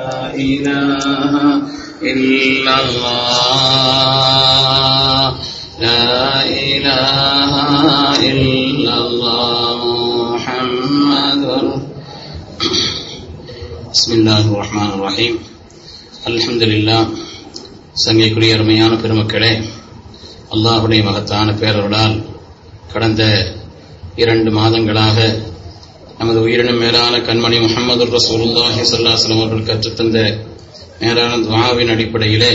إله إلا الله لا إله إلا الله محمد. بسم الله الرحمن الرحيم. அல்ஹம்துலில்லாஹ். சங்கைக்குரிய அருமையான பெருமக்களே, அல்லாஹுடைய மகத்தான பேரருளால் கடந்த 2 மாதங்களாக நமது உயிரினும் மேலான கண்மணி முஹம்மது ரசூலுல்லாஹி ஸல்லல்லாஹு அலைஹி வஸல்லம் அவர்கள் கற்றுத்தந்த மேலான துஆவின் அடிப்படையிலே,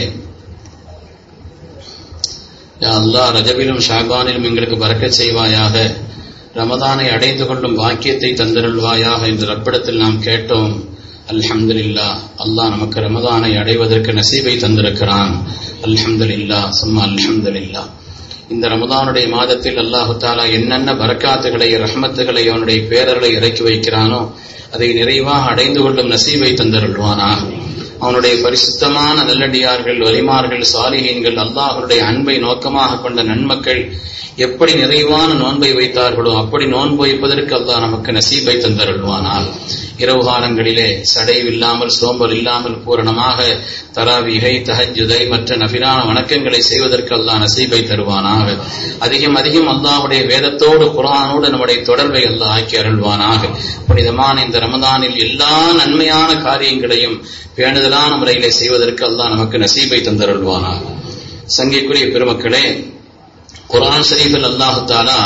யா அல்லாஹ், ரஜபிலும் ஷாபானிலும் எங்களுக்கு பரக்கத் செய்வாயாக, ரமதானை அடைந்து கொள்ளும் பாக்கியத்தை தந்தருள்வாயாக என்று ரப்பிடத்தில் நாம் கேட்டோம். அல்ஹம்துலில்லாஹ், அல்லாஹ் நமக்கு ரமதானை அடைவதற்கு நசீபை தந்திருக்கிறான். அல்ஹம்துலில்லாஹ், சும்மா அல்ஹம்துலில்லாஹ். இந்த ரமதானுடைய மாதத்தில் அல்லாஹு தஆலா என்னென்ன பரக்காத்துகளை, ரஹ்மத்துகளை, அவனுடைய பேரர்களை இறக்கி வைக்கிறானோ அதை நிறைவாக அடைந்து கொள்ளும் நசீபை தந்தருள்வானாக. அவனுடைய பரிசுத்தமான நல்லடியார்கள், வலிமார்கள், சாலிஹீன்கள், அல்லாஹ்வுடைய அன்பை நோக்கமாக கொண்ட நன்மக்கள் எப்படி நிறைவான நோன்பை வைத்தார்களோ அப்படி நோன்பு வைப்பதற்கு அல்லாஹ் நமக்கு நசீபை தந்தருள்வானாக. இரவு காலங்களிலே சடைவில்லாமல், சோம்பல் இல்லாமல் பூரணமாக தராவீகை, தஹஜ்ஜுதை, மற்ற நஃபிலான வணக்கங்களை செய்வதற்கு அல்லாஹ் நசீபை தருவானாக. அதிகம் அதிகம் அல்லாஹ்வுடைய வேதத்தோடு, குர்ஆனோடு நம்முடைய தொடர்பை அல்லாஹ் ஆக்கி அருள்வானாக. புனிதமான இந்த ரமதானில் எல்லா நன்மையான காரியங்களையும் பேணுதலான முறையிலே செய்வதற்கு அல்லாஹ் நமக்கு நசீபை தந்தருள்வானாக. சங்கைக்குரிய பெருமக்களே, குர்ஆன் ஷரீஃபில் அல்லாஹு தஆலா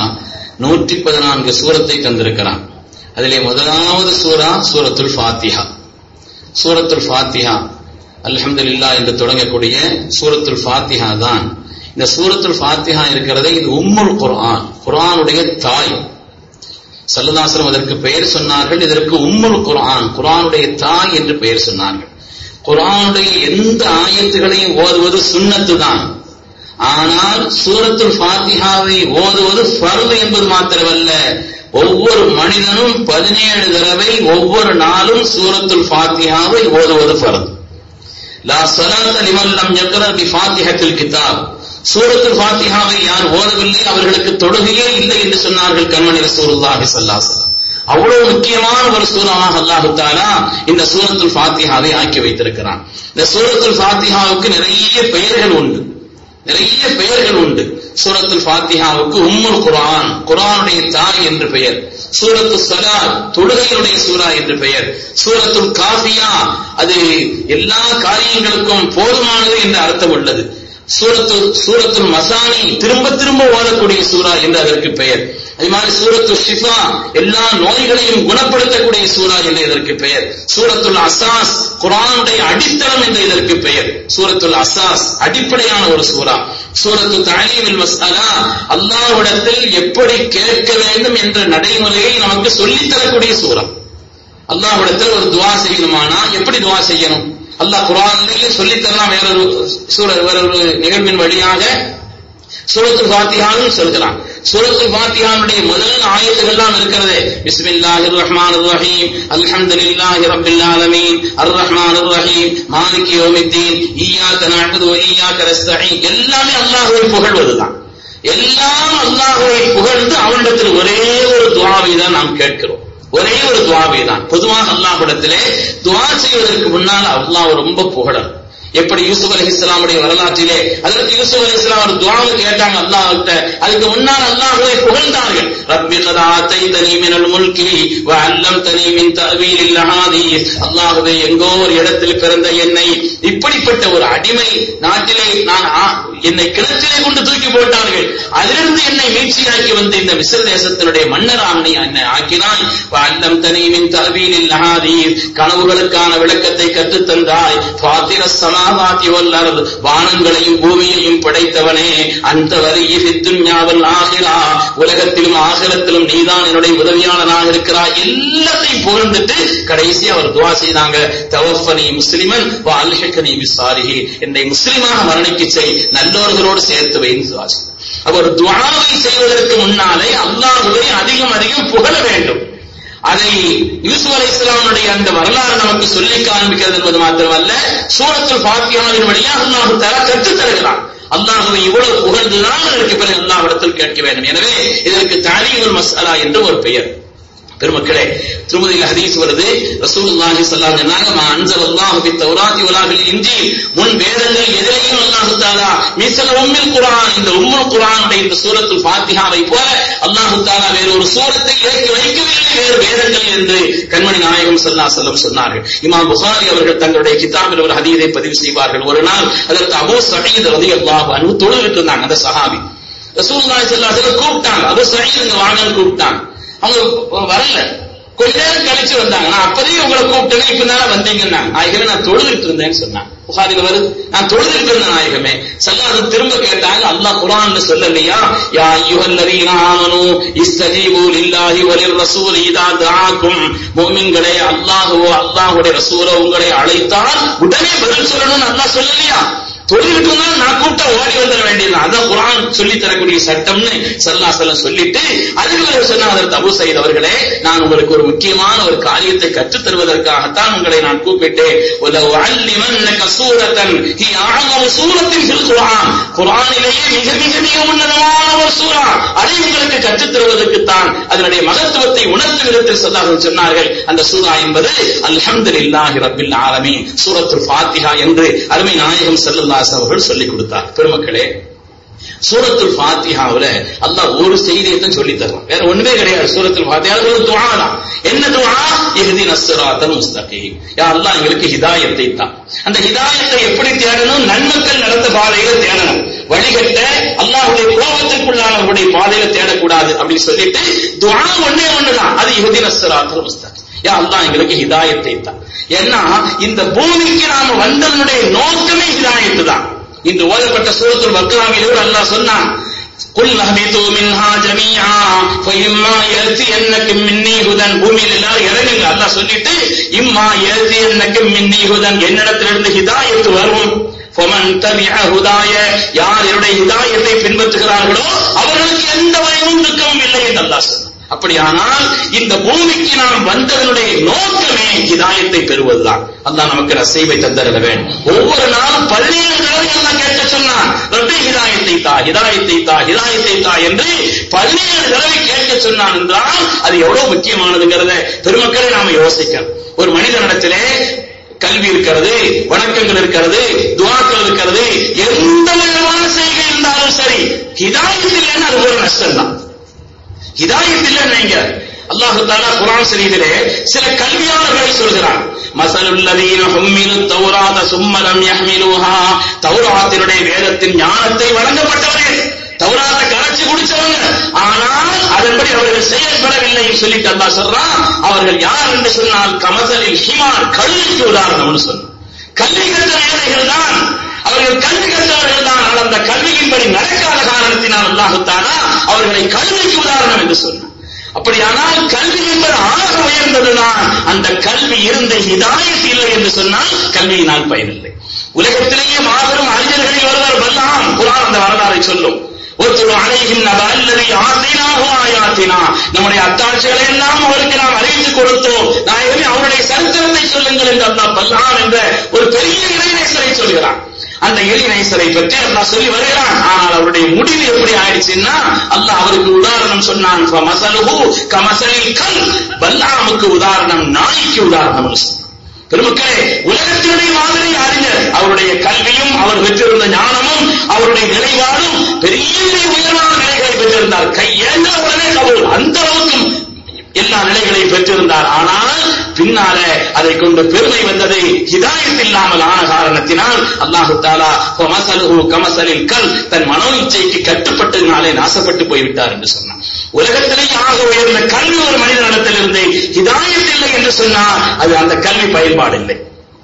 114 சூரத்தை தந்திருக்கிறான். அதிலே முதலாவது சூரா சூரத்துல் ஃபாத்திஹா. சூரத்துல் ஃபாத்திஹா, அல்ஹம்துலில்லாஹ் என்று தொடங்கக்கூடிய சூரத்துல் ஃபாத்திஹா தான். இந்த சூரத்துல் ஃபாத்திஹா இருக்கிறதே, இது உம்முல் குர்ஆன், குர்ஆனுடைய தாய். ஸல்லல்லாஹு அலைஹி வஸல்லம் அதற்கு பெயர் சொன்னார்கள், இதற்கு உம்முல் குர்ஆன், குர்ஆனுடைய தாய் என்று பெயர் சொன்னார்கள். குர்ஆனுடைய எந்த ஆயத்துகளையும் ஓதுவது சுன்னத்து தான். ஆனால் சூரத்துல் ஃபாத்திஹாவை ஓதுவது ஃபர்து என்பது மாத்திரமல்ல, ஒவ்வொரு மனிதனும் 17 தடவை ஒவ்வொரு நாளும் சூரத்துல் ஃபாத்திஹாவை ஓதுவது ஃபர்து. லா ஸலாத்த லிமன் லம் யக்ரா பி ஃபாத்திஹத்தில் கிதாப். சூரத்துல் ஃபாத்திஹாவை யார் ஓதவில்லை அவர்களுக்கு தொழுகையே இல்லை என்று சொன்னார்கள் கண்மணி ரசூலுல்லாஹி ஸல்லல்லாஹு அலைஹி வஸல்லம். அவ்வளவு முக்கியமான ஒரு சூராவாக அல்லாஹு தஆலா இந்த சூரத்துல் ஃபாத்திஹாவை ஆக்கி வைத்திருக்கிறான். இந்த சூரத்துல் ஃபாத்திஹாவுக்கு நிறைய பெயர்கள் உண்டு, நிறைய பெயர்கள் உண்டு. சூரத்துல் ஃபாத்திஹாவுக்கு உம்முல் குர்ஆன், குர்ஆனுடைய தாய் என்று பெயர். சூரத்துல் ஸலாத், தொழுகையுடைய சூரா என்று பெயர். சூரத்துல் காஃபியா, அது எல்லா காரியங்களுக்கும் போதுமானது என்ற அர்த்தம் உள்ளது. சூரத்துல் மசானி, திரும்ப திரும்ப ஓதக்கூடிய சூரா என்று அதற்கு பெயர். அதே மாதிரி சூரத்துல் ஷிஃபா, எல்லா நோய்களையும் குணப்படுத்தக்கூடிய சூரா என்று இதற்கு பெயர். சூரத்துல் அசாஸ், குர்ஆனுடைய அடித்தளம் என்று இதற்கு பெயர். சூரத்துல் அசாஸ், அடிப்படையான ஒரு சூரா. சூரத்துல் தஅலீமுல் மஸ்அலா, அல்லாஹ்விடத்தில் எப்படி கேட்க வேண்டும் என்ற நடைமுறையை நமக்கு சொல்லித் தரக்கூடிய சூரா. அல்லாஹ்விடத்தில் ஒரு துஆ செய்யணுமானா எப்படி துஆ செய்யணும் அல்லாஹ் குர்ஆனிலேயே சொல்லித் தரலாம். வேறொரு நிகழ்வின் வழியாக சூரத்துல் ஃபாத்திஹாவும் சொல்கிறான். சூரத்துல் ஃபாத்திஹாவுடைய முதல் ஆயத்துகள் எல்லாம் இருக்கிறது. பிஸ்மில்லாஹிர் ரஹ்மானிர் ரஹீம், அல்ஹம்துலில்லாஹி ரப்பில் ஆலமீன், அர் ரஹ்மானிர் ரஹீம், மாலிகி யௌமித்தீன், இய்யாக நஅபுது வ இய்யாக நஸ்தஈன். எல்லாமே அல்லாஹ்வை புகழ்வதுதான். எல்லாம் அல்லாஹ்வை புகழ்ந்து அவனிடத்தில் ஒரே ஒரு துஆவை தான் நாம் கேட்கிறோம். ஒரே ஒரு துஆவை தான். பொதுவாக அல்லாஹ்விடத்திலே துஆ செய்வதற்கு முன்னால் அல்லாஹ் ரொம்ப புகழணும். எப்படி யூசுப் அலைஹிஸ்ஸலாமுடைய வரலாற்றிலே அதற்கு யூசுப் அலைஹிஸ்ஸலாம் ஒரு துஆவை கேட்டாங்க அல்லாஹ்கிட்ட, அதுக்கு முன்னால் அல்லாஹ்வை புகழ்ந்தார்கள். ரப்பி கத் ஆதைதனி மினல் முல்கி வ அல்லம்தனி மின் தஅவீலில் அஹாதீஸ். அல்லாஹ்வே, எங்கோ ஒரு இடத்தில் பிறந்த என்னை இப்படிப்பட்ட ஒரு அடிமை நாட்டிலே என்னை கிணற்றிலே கொண்டு தூக்கி போட்டார்கள், அதிலிருந்து என்னை மீட்சியாக்கி வந்து இந்த மிஸ்ர தேசத்தினுடைய மன்னராக என்னை ஆக்கினாய். வ அல்லம்தனி மின் தஅவீலில் அஹாதீஸ், கனவுகளுக்கான விளக்கத்தை கற்றுத் தந்தாய். ஃபாத்திரஸ் ஸமாவாதி வல் அர்த், வானங்களையும் பூமியையும் படைத்தவனே, அந்த வலியி ஃபித் துன்யா வல் ஆகிரா, உலகத்திலும் ஆகிரத்திலும் நீதான் என்னுடைய உதவியாளனாக இருக்கிறாய். எல்லாத்தையும் புகழ்ந்துட்டு கடைசி அவர் துஆ செய்தாங்க, தவஃபனி முஸ்லிமன் வ அல்ஹிக்னி பிஸ்ஸாலிஹீன், என்னை முஸ்லிமாக மரணிக்க செய், நல்லோர்களோடு சேர்த்து வைன்னு துஆ செய்தார். அவர் துஆவை செய்வதற்கு முன்னாலே அல்லாஹ்வை அதிகம் அதிகம் புகழ வேண்டும். அதை யூசுப் அலைஹிஸ்ஸலாமுடைய அந்த வரலாறு நமக்கு சொல்லி காண்பிக்கிறது என்பது மாத்திரமல்ல, சூரத்துல் ஃபாத்திஹாவின் வழியாக அல்லாஹ் தஆலா கற்றுத் தருகிறான். அல்லாஹ்வை இவ்வளவு புகழ்ந்துதான் அதற்கு பிறகு அல்லாஹ்விடத்தில் கேட்க வேண்டும். எனவே இதற்கு தஅலீமுல் மஸ்அலா என்று ஒரு பெயர். பெருமக்களே, திருமதியில் ஹதீஸ் வருது, ரசூலுல்லாஹி ஸல்லல்லாஹு அலைஹி வஸல்லம் மா அன்ஸலல்லாஹு பித் தௌராத்தி வலா பில் இன்ஜீல், முன் வேதங்கள் எதிலையும் அல்லாஹ் தஆலா மிஸ்ல உம்முல் குர்ஆன், இந்த உம்முல் குர்ஆனுடைய இந்த சூரத்துல் ஃபாத்திஹாவை போல அல்லாஹ் தஆலா வேறு ஒரு சூரத்தை இறக்கி வைக்கவில்லை வேறு வேதங்கள் என்று கண்மணி நாயகம் ஸல்லல்லாஹு அலைஹி வஸல்லம் சொன்னார்கள். இமாம் புகாரி அவர்கள் தங்களுடைய கிதாபில் ஒரு ஹதீஸை பதிவு செய்வார்கள். ஒரு நாள் அதற்கு அபூ சயீத் ரலியல்லாஹு அன்ஹு தொழுதுட்டு இருந்தாங்க. அந்த சஹாபி ரசூலுல்லாஹி ஸல்லல்லாஹு அலைஹி வஸல்லம் கூப்பிட்டாங்க, அபூ சயீத் இங்க வாங்கன்னு கூப்பிட்டாங்க. அவங்க வரல, கொஞ்ச நேரம் கழிச்சு வந்தாங்க. நான் அப்பதே உங்களை கூப்பிட்டேன், இப்ப தானே வந்தீங்கன்னா. நாயகமே நான் தொழுதுட்டு இருந்தேன்னு சொன்னாங்க. புகாரில வருது, நான் தொழுதுட்டு இருந்த நாயகமே. ஸல்லல்லாஹு திரும்ப கேட்டாங்க, அல்லாஹ் குர்ஆன்ல சொல்லலையா, யா அய்யுஹல்லதீன ஆமனூ இஸ்தஜீபு லில்லாஹி வலிர் ரசூலி இதா தஆக்கும், முஃமின்களே அல்லாஹ்வுடைய ரசூல உங்களை அழைத்தால் உடனே பதில் சொல்லணும்னு அல்லாஹ் சொல்லலையா? தொழுதுட்டு இருந்தா நான் கூப்பிட்டா ஓடி வந்துட வேண்டியது. அதான் குர்ஆன் சொல்லி தரக்கூடிய சட்டம்னு ஸல்லல்லாஹு அலைஹி வஸல்லம் சொல்லிட்டு அதுக்கு சொன்னாங்க, அதற்கு அபூ சயீத் அவர்களே, நான் உங்களுக்கு ஒரு முக்கியமான ஒரு காரியத்தை கற்றுத் தருவதற்காகத்தான் உங்களை நான் கூப்பிட்டேன். வலவ் அல்லிமன்னக சூரத்தன் ஹி அஅமு சூரத்தின் ஃபில் குர்ஆன், குர்ஆனிலேயே மிக மிக மிக உன்னதமான ஒரு சூரா, அதை உங்களுக்கு கற்றுத் தருவதற்குத்தான், அதனுடைய மகத்துவத்தை உணர்த்தும் விதத்தில் ஸல்லல்லாஹு அலைஹி வஸல்லம் சொன்னார்கள். அந்த சூரா என்பது அல்ஹம்துலில்லாஹி ரப்பில் ஆலமீன், சூரத்துல் ஃபாத்திஹா என்று அருமை நாயகம் ஸல்லல்லாஹு அவர்கள் சொல்லிக் கொடுத்தார். பெருமக்களே, சூரத்துல் ஃபாத்திஹாவுல அல்லாஹ் ஒரு செய்தியை தான் சொல்லி தருவான், வேற ஒண்ணுமே கிடையாது. சூரத்துல் ஃபாத்திஹா ஒரு துஆ தான். என்ன துஆ? இஹ்தினஸ் ஸிராத்தல் முஸ்தகீம், யா அல்லாஹ் எங்களுக்கு ஹிதாயத்தை தா. அந்த ஹிதாயத்தை எப்படி தேடணும்? நன்மக்கள் நடந்த பாதையில தேடணும். வழிகட்ட அல்லாஹ்வுடைய கோபத்திற்குள்ளானவருடைய பாதையில தேடக்கூடாது அப்படின்னு சொல்லிட்டு துஆ ஒண்ணே ஒண்ணுதான், அது இஹ்தினஸ் ஸிராத்தல் முஸ்தகீம், யா அல்லாஹ் எங்களுக்கு ஹிதாயத்தை தா. ஏன்னா இந்த பூமிக்கு நாம வந்ததனுடைய நோக்கமே ஹிதாயத்து தான். இன்று ஓதப்பட்ட சூரத்துல் பக்ராவில் அல்லாஹ் சொன்னான், குல் ஹபிது மின்ஹா ஜமீஆ ஃபஇம்மா யஅதியன்னகும் மின்னி ஹுதன், பூமியில் எல்லாரும் இறங்குங்க அல்லாஹ் சொல்லிட்டு, இம்மா யஅதியன்னகும் மின்னி ஹுதன், என்னிடத்திலிருந்து ஹிதாயத்து வரும். ஃபமன் தபிஅ ஹுதாய, யார் என்னுடைய ஹிதாயத்தை பின்பற்றுகிறார்களோ அவர்களுக்கு எந்த பயமும் துக்கமும் இல்லை என்று அல்லாஹ் சொன்னான். அப்படியானால் இந்த பூமிக்கு நாம் வந்ததனுடைய நோக்கமே ஹிதாயத்தை பெறுவதுதான். அல்லாஹ் நமக்கு நசீபை தந்தரல வேண்டும். ஒவ்வொரு நாளும் 17 தடவை அல்லாஹ் கேட்க சொன்னான், ரப்பே ஹிதாயத்தை தா, ஹிதாயத்தை தா, ஹிதாயத்தை தா என்று 17 தடவை கேட்க சொன்னான் என்றால் அது எவ்வளவு முக்கியமானதுங்கிறத பெருமக்களை நாம யோசிக்கணும். ஒரு மனிதனிடத்திலே கல்வி இருக்கிறது, வணக்கங்கள் இருக்கிறது, துஆக்கள் இருக்கிறது, எந்த விதமான செய்கை இருந்தாலும் சரி, ஹிதாயத் இல்லைன்னா அது ஒரு நஷ்டம் தான். ஹிதாயத் இல்லைன்னு அல்லாஹ் தஆலா குர்ஆன் ஷரீஃபிலே சில கல்வியாளர்களை சொல்கிறான். மஸலுல்லதீன ஹும்மிலுத் தௌராத சும்ம லம் யஹ்மிலுஹா, தௌராத்தினுடைய வேதத்தின் ஞானத்தை வழங்கப்பட்டவர்கள், தௌராத்தை கரைச்சு குடிச்சவங்க, ஆனால் அதன்படி அவர்கள் செயல்படவில்லை சொல்லிட்டு அல்லாஹ் சொல்றான், அவர்கள் யார் என்று சொன்னால் கமஸலில் ஹிமார், கழுதைக்கு உதாரணம்னு சொன்னான். கல்வி கற்ற ஏழைகள் தான் அவர்கள், கல்வி கற்றவர்கள் தான், ஆனால் அந்த கல்வியின்படி நடக்காத காரணத்தினால் அல்லாஹ் தஆலா அவர்களை கல்விக்கு உதாரணம் என்று சொன்னார். அப்படியானால் கல்வி என்பது ஆக உயர்ந்ததுதான். அந்த கல்வி இருந்த ஹிதாயத் இல்லை என்று சொன்னால் கல்வியினால் பயனில்லை. உலகத்திலேயே மாபெரும் அறிஞர்களில் ஒருவர் பல்லாம், குர்ஆன் அந்த வரலாறை சொல்லும். ஒருத்தர் அலைஹிம் நபல்லதி ஆத்தினாஹு ஆயாத்தினா, நம்முடைய அத்தாட்சிகளை எல்லாம் அவருக்கு நாம் அறிவித்து கொடுத்தோம், நாயகமே அவருடைய சரித்திரத்தை சொல்லுங்கள் என்று அல்லாஹ் பல்லான் என்ற ஒரு பெரிய இறைநேசரை சொல்கிறான். அந்த இறைநேசரை பற்றி அல்லாஹ் சொல்லி வருகிறான். ஆனால் அவருடைய முடிவு எப்படி ஆயிடுச்சுன்னா, அல்லாஹ் அவருக்கு உதாரணம் சொன்னான், ஃபமஸலுஹு கமஸலில் கல், பல்லாமுக்கு உதாரணம் நாய்க்கு உதாரணம். பெருமக்களே, உலகத்தினுடைய மாதிரி அறிஞர், அவருடைய கல்வியும் அவர் பெற்றிருந்த ஞானமும் அவருடைய நிலைப்பாடும் பெரிய உயர்வான நிலைகளை பெற்றிருந்தார். கையேந்த உடனே கபூல், அந்த அளவுக்கு எல்லா நிலைகளையும் பெற்றிருந்தார். ஆனால் பின்னால அதை கொண்டு பெருமை வந்தது ஹிதாயத் இல்லாமல் ஆன காரணத்தினால் அல்லாஹ் தஆலா ஃபமஸலுஹு கமஸலில் கல், தன் மனோ இச்சைக்கு கட்டுப்பட்டதினாலே நாசப்பட்டு போய்விட்டார் என்று சொன்னார். உலகத்திலேயே ஆக உயர்ந்த கல்வி ஒரு மனிதனிடத்தில் இருந்து ஹிதாயத் இல்லை என்று சொன்னால் அது அந்த கல்வி பயன்பாடு இல்லை.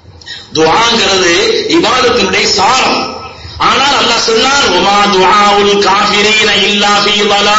துஆங்கிறது இபாதத்தினுடைய சாரம். ஆனால் அல்லாஹ் சொன்னார், வமா துஆஉல் காஃபிரீன இல்லா ஃபீ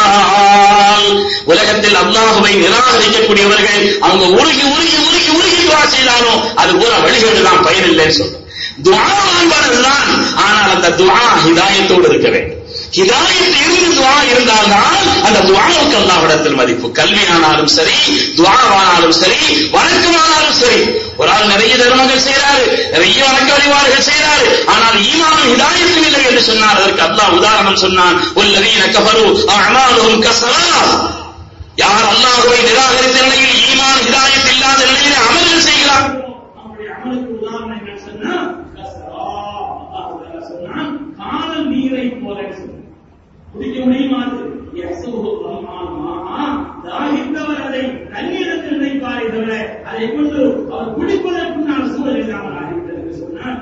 ضلال, உலகத்தில் அல்லாஹ்வை நிராகரிக்கக்கூடியவர்கள் அவங்க உருகி உருகி உருகி உருகி துஆ செய்தாலும் அது பூரா வழிகேடு தான், பயனில்லைன்னு சொல்றோம். துஆ என்பதுதான், ஆனால் அந்த துஆ ஹிதாயத்தோடு இருக்க வேண்டும். ஹிதாயத் இருந்து துஆ இருந்தால்தான் அந்த துஆவுக்கு அல்லாஹ்விடத்தில் மதிப்பு. கல்வியானாலும் சரி, துஆவானாலும் சரி, வணக்கமானாலும் சரி. ஒரு ஆள் நிறைய தர்மங்கள் செய்யறாரு, நிறைய வணக்க வழிபாடுகள் செய்யறாரு, ஆனால் ஈமானும் ஹிதாயத்தும் இல்லை என்று சொன்னார். அதற்கு அல்லாஹ் உதாரணம் சொன்னான், வல்லதீன கஃபரு அஅமாலுஹும் கஸராப், யார் அல்லாஹ்வை நிராகரித்த நிலையில் ஈமான் ஹிதாயத் இல்லாத நிலையில் அமல்கள் செய்கிறார். நம்முடைய அமலுக்கு உதாரணம் என்ன சொன்னா அல்லாஹ் சொன்னா காணல் நீரை போல குடிக்க முடியுமாது தாகித்தவர் அதை தண்ணீரத்தில் நினைப்பாரே தவிர அதை கொண்டு அவர் குடிப்பதற்குண்டான சூழல் இல்லாமல் ஆகிவிட்டது சொன்னால்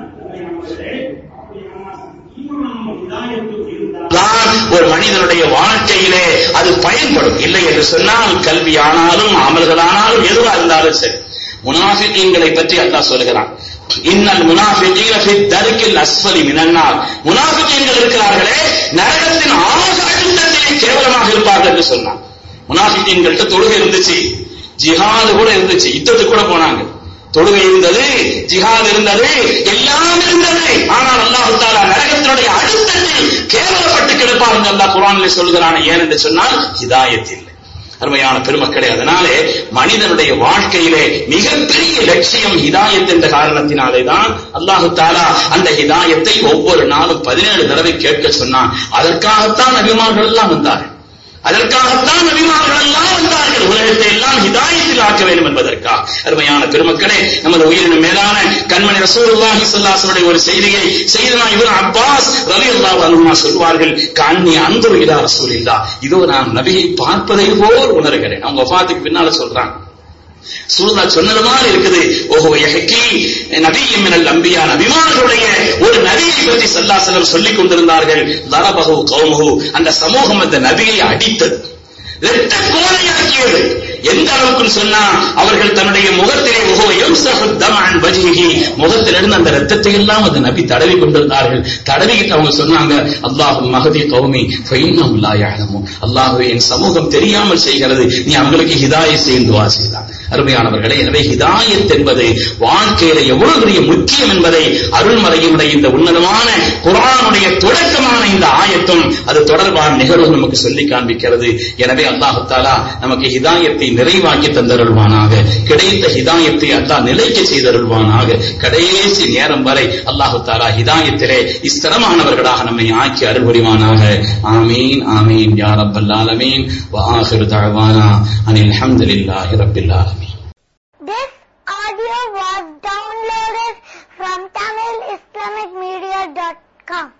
ஒரு மனிதனுடைய வாழ்க்கையிலே அது பயன்படும். இல்லை என்று சொன்னால் கல்வி ஆனாலும் அமல்களானாலும் எதுவாக இருந்தாலும் சரி. முனாஃபிகீன்களை பற்றி அல்லாஹ் சொல்கிறான், இன்னல் முனாஃபிகீன ஃபி தர்கில் அஸ்ஃபலி மினன் நார். முனாஃபிகீன்கள் இருக்கிறார்களே நரகத்தின் ஆக அடித்தட்டிலே கேவலமாக இருப்பார்கள் என்று சொன்னான். முனாஃபிகீன்கள்ட்ட தொழுகை இருந்துச்சு, ஜிஹாது கூட இருந்துச்சு, யுத்தத்துக்கு கூட போனாங்க. தொழுகை இருந்தது, ஜிஹாத் இருந்தது, எல்லாம் இருந்தது. ஆனால் அல்லாஹ் தஆலா நரகத்தினுடைய அடித்தட்டில் கேவலப்பட்டு கிடப்பார்கள் அல்லாஹ் குர்ஆனில் சொல்கிறான். ஏன் என்று சொன்னால் ஹிதாயத் இல்லை. அருமையான பெருமக்களே, அதனாலே மனிதனுடைய வாழ்க்கையிலே மிகப்பெரிய லட்சியம் ஹிதாயத் என்ற காரணத்தினாலே தான் அல்லாஹ் தஆலா அந்த ஹிதாயத்தை ஒவ்வொரு நாளும் 17 தடவை கேட்க சொன்னான். அதற்காகத்தான் நபிமார்கள் எல்லாம் வந்தார்கள். உலகத்தை எல்லாம் ஹிதாயத்தில் ஆக்க வேண்டும் என்பதற்காக. அருமையான பெருமக்களே, நமது உயிரினும் மேலான கண்மணி ரசூலுல்லாஹி ஸல்லல்லாஹு அலைஹி வஸல்லம் ஒரு செய்தியை சையதுனா இப்னு அப்பாஸ் ரலியல்லாஹு அன்ஹு சொல்வார்கள், கண்ணி அன்துரு இலா ரசூலில்லாஹ், இதோ நான் நபியை பார்ப்பதை போல் உணர்கிறேன். அவங்க வஃபாத்துக்கு பின்னால சொல்றாங்க, சூழலா சொன்னது மாதிரி இருக்குது. ஓஹோ யஹ்கி நபியும் மினல் அம்பியா, நபிமார்களுடைய ஒரு நபியை பற்றி ஸல்லல்லாஹு அலைஹி வஸல்லம் சொல்லிக் கொண்டிருந்தார்கள். தரபஹு கௌமுஹு, அந்த சமூகம் அந்த நபியை அடித்தது, இரத்த கோலையாக்கியது. எந்த அளவுக்கு சொன்னா அவர்கள் தன்னுடைய முகத்திலே முகத்திலிருந்து அந்த ரத்தத்தை எல்லாம் அந்த நபி தடவி கொண்டிருந்தார்கள். தடவிக்கிட்டு அவங்க சொன்னாங்க, அல்லாஹும் மஹதி கௌமி ஃபைன்னஹும் லா யஅலமூன், அல்லாஹ்வே என் சமூகம் தெரியாமல் செய்கிறது, நீ அவங்களுக்கு ஹிதாயத் செய்து துஆ செய்தார். அருமையானவர்களே, எனவே ஹிதாயத் என்பது வாழ்க்கையில எவ்வளவு பெரிய முக்கியம் என்பதை அருள்மறையினுடைய இந்த உன்னதமான குர்ஆனுடைய தொடக்கமான இந்த ஆயத்தும் அது தொடர்பான நிகழ்வு நமக்கு சொல்லி காண்பிக்கிறது. எனவே அல்லாஹ் தஆலா நமக்கு ஹிதாயத்தை நிறைவாக்கி தந்தருள்வானாக. கிடைத்த ஹிதாயத்தை அல்லாஹ் நிலைக்க செய்தருள்வானாக. கடைசி நேரம் வரை அல்லாஹ் தஆலா ஹிதாயத்திலே ஸ்திரமானவர்களாக நம்மை ஆக்கி அருள் புரிவானாக. ஆமீன் ஆமீன் யா ரப்பல் ஆலமீன். வ ஆகிரு தஅவானா அனில் ஹம்துலில்லாஹி ரப்பில் ஆலமீன். This audio was downloaded from TamilIslamicMedia.com.